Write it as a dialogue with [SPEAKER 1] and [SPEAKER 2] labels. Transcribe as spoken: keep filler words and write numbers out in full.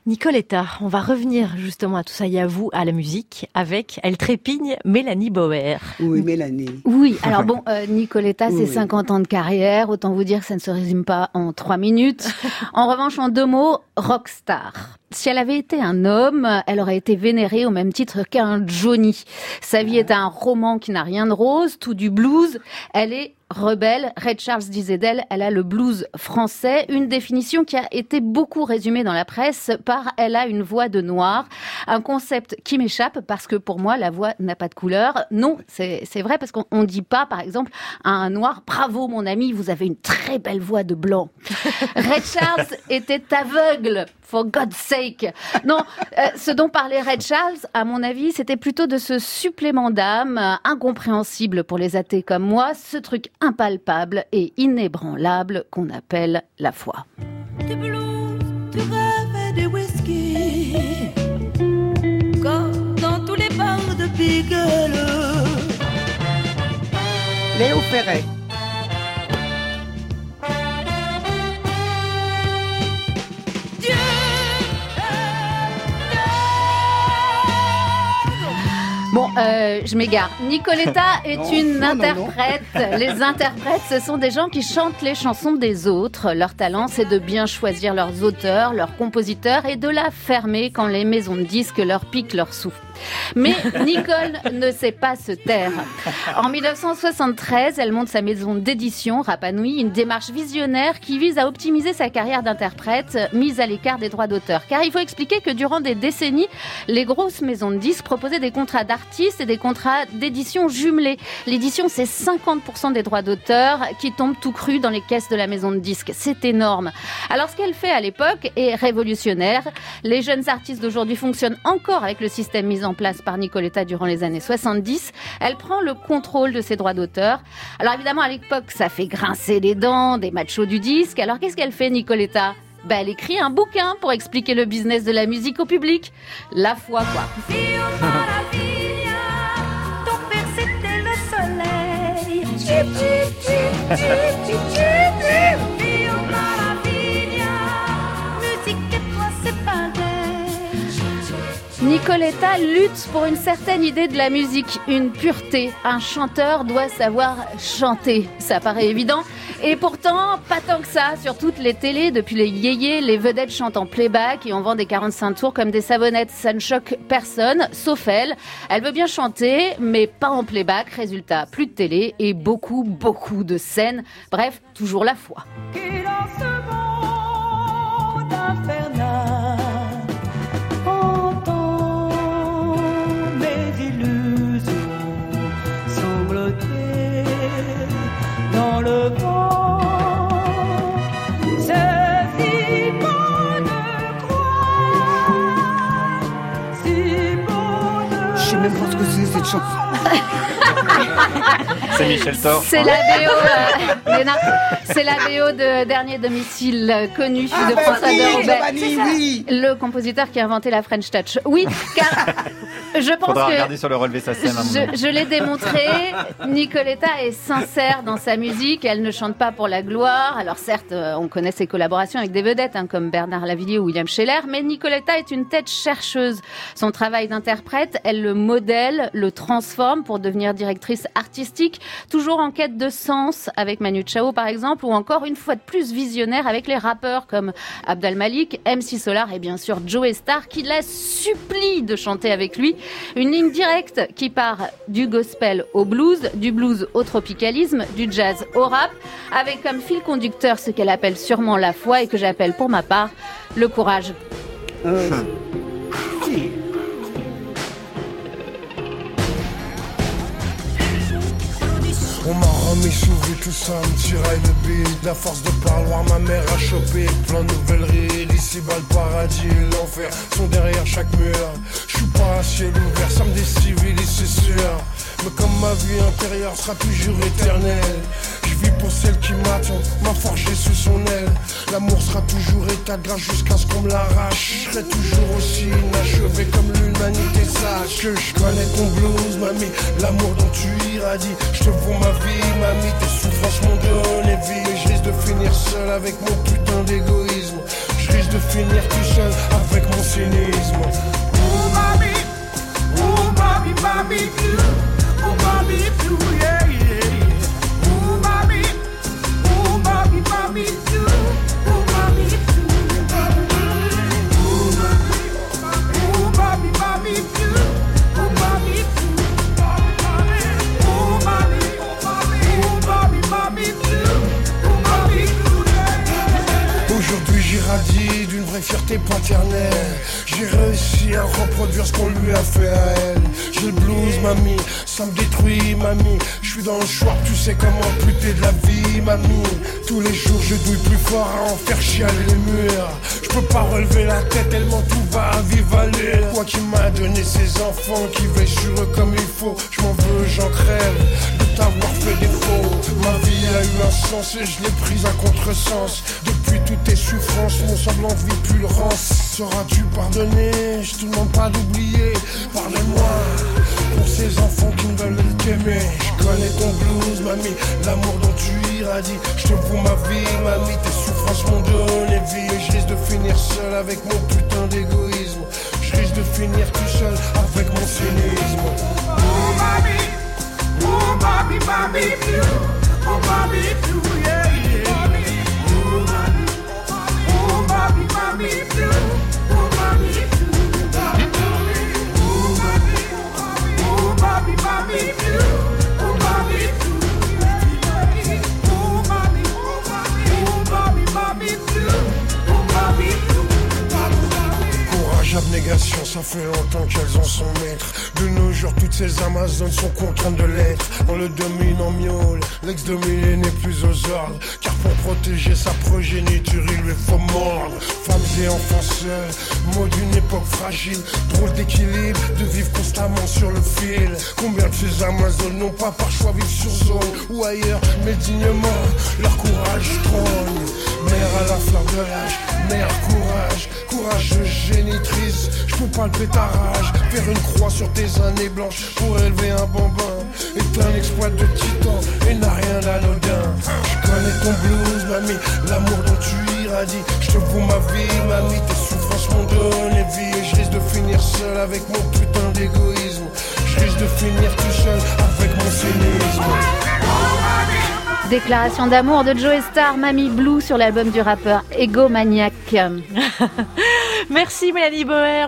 [SPEAKER 1] Nicoletta, on va revenir justement à tout ça et à vous, à la musique, avec Elle trépigne, Mélanie Bauer.
[SPEAKER 2] Oui, Mélanie.
[SPEAKER 3] Oui, alors bon, euh, Nicoletta, c'est
[SPEAKER 2] Oui.
[SPEAKER 3] cinquante ans de carrière. Autant vous dire que ça ne se résume pas en trois minutes. En revanche, en deux mots, rockstar. Si elle avait été un homme, elle aurait été vénérée au même titre qu'un Johnny. Sa vie est un roman qui n'a rien de rose, tout du blues. Elle est rebelle. Ray Charles disait d'elle, elle a le blues français. Une définition qui a été beaucoup résumée dans la presse par « elle a une voix de noir ». Un concept qui m'échappe parce que pour moi, la voix n'a pas de couleur. Non, c'est, c'est vrai parce qu'on ne dit pas, par exemple, à un noir « bravo mon ami, vous avez une très belle voix de blanc ». Ray Charles était aveugle, for God's sake. Non, euh, ce dont parlait Ray Charles, à mon avis, c'était plutôt de ce supplément d'âme euh, incompréhensible pour les athées comme moi, ce truc impalpable et inébranlable qu'on appelle la foi.
[SPEAKER 4] Du blues, du rêve et du whisky, comme dans tous les bars de Pigalle.
[SPEAKER 2] Léo Ferré.
[SPEAKER 3] Bon, euh, je m'égare. Nicoletta est
[SPEAKER 2] Non,
[SPEAKER 3] une
[SPEAKER 2] non, non,
[SPEAKER 3] interprète. Les interprètes, ce sont des gens qui chantent les chansons des autres. Leur talent, c'est de bien choisir leurs auteurs, leurs compositeurs et de la fermer quand les maisons de disques leur piquent leur souffle. Mais Nicole ne sait pas se taire. En dix-neuf cent soixante-treize, elle monte sa maison d'édition, Rapa Nui, une démarche visionnaire qui vise à optimiser sa carrière d'interprète, mise à l'écart des droits d'auteur. Car il faut expliquer que durant des décennies, les grosses maisons de disques proposaient des contrats d'artistes et des contrats d'édition jumelés. L'édition, c'est cinquante pour cent des droits d'auteur qui tombent tout crus dans les caisses de la maison de disques. C'est énorme. Alors ce qu'elle fait à l'époque est révolutionnaire. Les jeunes artistes d'aujourd'hui fonctionnent encore avec le système mis en place par Nicoletta durant les années soixante-dix. Elle prend le contrôle de ses droits d'auteur. Alors évidemment, à l'époque, ça fait grincer les dents des machos du disque. Alors qu'est-ce qu'elle fait, Nicoletta ? Ben, elle écrit un bouquin pour expliquer le business de la musique au public. La foi, quoi.
[SPEAKER 4] Rio Maravilla, ton père c'était le soleil. Chip, chip, chip, chip, chip, chip. Rio Maravilla, musique et toi c'est pareil.
[SPEAKER 3] Nicoletta lutte pour une certaine idée de la musique, une pureté. Un chanteur doit savoir chanter. Ça paraît évident. Et pourtant, pas tant que ça. Sur toutes les télés, depuis les yéyés, les vedettes chantent en playback et on vend des quarante-cinq tours comme des savonnettes. Ça ne choque personne, sauf elle. Elle veut bien chanter, mais pas en playback. Résultat, plus de télé et beaucoup, beaucoup de scènes. Bref, toujours la foi.
[SPEAKER 4] Qui dans ce monde infernal entend mes illusions sangloter dans le vent. C'est si beau de croire, si beau de...
[SPEAKER 2] Je sais même pas ce que c'est cette chanson.
[SPEAKER 5] C'est Michel Thor.
[SPEAKER 3] C'est la B O, euh, Léna, c'est la B O de Dernier domicile euh, connu
[SPEAKER 2] Ah,
[SPEAKER 3] de
[SPEAKER 2] ben
[SPEAKER 3] François
[SPEAKER 2] oui,
[SPEAKER 3] de Roubaix.
[SPEAKER 2] Giovanni, oui.
[SPEAKER 3] Le compositeur qui a inventé la French Touch. Oui, car je pense
[SPEAKER 5] Faudra
[SPEAKER 3] que
[SPEAKER 5] regarder sur le relevé sa scène.
[SPEAKER 3] je, je l'ai démontré. Nicoletta est sincère dans sa musique. Elle ne chante pas pour la gloire. Alors certes, euh, on connaît ses collaborations avec des vedettes hein, comme Bernard Lavilliers ou William Scheller, mais Nicoletta est une tête chercheuse. Son travail d'interprète, elle le modèle, le transforme pour devenir directrice artistique, toujours en quête de sens avec Manu Chao par exemple, ou encore une fois de plus visionnaire avec les rappeurs comme Abd Al-Malik, M C Solar et bien sûr Joey Starr qui la supplie de chanter avec lui. Une ligne directe qui part du gospel au blues, du blues au tropicalisme, du jazz au rap, avec comme fil conducteur ce qu'elle appelle sûrement la foi et que j'appelle pour ma part le courage.
[SPEAKER 2] Euh, si.
[SPEAKER 6] On m'a remis sous vue, tout ça me tiraille le bide. La force de parloir, ma mère a chopé plein de nouvelles rides. Ici bas le paradis et l'enfer sont derrière chaque mur. Je suis pas à ciel ouvert, ça me décivilise c'est sûr. Mais comme ma vie intérieure sera toujours éternelle, je vis pour celle qui m'attend, m'a forgé sous son aile. L'amour sera toujours état de grâce jusqu'à ce qu'on me l'arrache. Je serai toujours aussi inachevé comme l'humanité sache que je connais ton blues, mamie, l'amour dont tu irradies. Je te vends ma vie, mamie, tes souffrances m'ont donné vie. Mais je risque de finir seul avec mon putain d'égoïsme. Je risque de finir tout seul avec mon fierté paternelle. J'ai réussi à reproduire ce qu'on lui a fait à elle. J'ai le blues, mamie, ça me détruit, mamie. Je suis dans le choix, tu sais comment amputer de la vie, mamie. Tous les jours je douille plus fort à en faire chialer les murs. Je peux pas relever la tête tellement tout va à vive allure. Toi qui m'as donné ces enfants qui veillent sur eux comme il faut. Je m'en veux, j'en crève de t'avoir fait défaut. Ma vie a eu un sens et je l'ai prise à contresens. Depuis toutes tes souffrances, mon semblant de vie pue le rance. Sauras-tu pardonner? Je te demande pas d'oublier. Pardonne-moi pour ces enfants qui ne veulent t'aimer. Je connais ton blues, mamie, l'amour dont tu irradies. Je te voue ma vie, mamie, tes souffrances m'ont donné vie. Et je risque de finir seul avec mon putain d'égoïsme. Je risque de finir tout seul avec mon cynisme.
[SPEAKER 4] Oh mommy, oh mommy, mommy blue, oh mommy blue, yeah yeah. Oh mommy, oh mommy, mommy blue, oh mommy blue. Oh mommy, oh mommy, mommy blue, oh mommy blue. Oh mommy, oh mommy, mommy blue, oh mommy blue.
[SPEAKER 6] Courage, abnégation, ça fait longtemps qu'elles en sont maîtres. De nos jours, toutes ces Amazones sont contraintes de l'être. On le domine en miaule, l'ex-dominé n'est plus aux ordres. Car pour protéger sa progéniture, il lui faut mordre. Femmes et enfants seuls, mot d'une époque fragile. Drôle d'équilibre, de vivre constamment sur le fil. Combien de ces Amazones n'ont pas par choix vivre sur zone ou ailleurs, mais dignement, leur courage trône. Mère à la fleur de l'âge, mère courage, courageuse génitrice. Je peux pas le pétarage, faire une croix sur tes années blanches pour élever un bambin. Est un exploit de titan et n'a rien d'anodin. Je connais ton blues, mamie, l'amour dont tu irradies. Je te voue ma vie, mamie, tes souffrances m'ont donné vie. Et je risque de finir seul avec mon putain d'égoïsme. Je risque de finir tout seul avec mon cynisme.
[SPEAKER 3] Déclaration d'amour de Joey Starr, Mamie Blue, sur l'album du rappeur Egomaniac.
[SPEAKER 1] Merci Mélanie Boer.